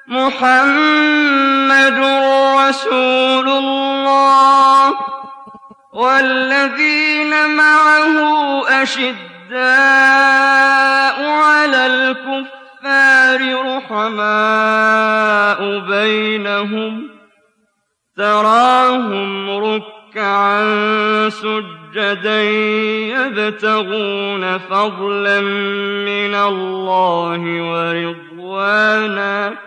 محمد رسول الله والذين معه أشداء على الكفار رحماء بينهم تراهم ركعا سجدا يبتغون فضلا من الله ورضوانا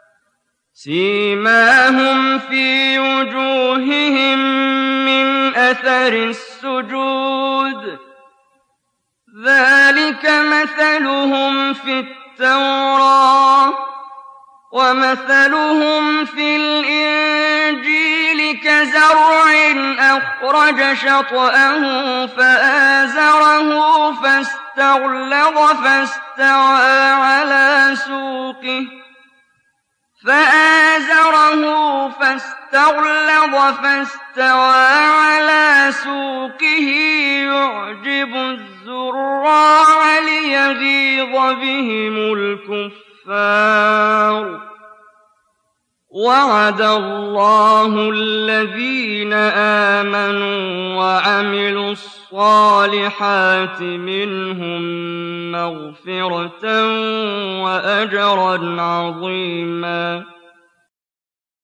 سيماهم في وجوههم من أثر السجود ذلك مثلهم في التوراة ومثلهم في الإنجيل كزرع أخرج شطأه فآزره فاستغلظ فاستوى على سوقه يعجب الزراع ليغيظ بهم الكفار وعد الله الذين آمنوا وعملوا الصالحات منهم مغفرة وأجرا عظيما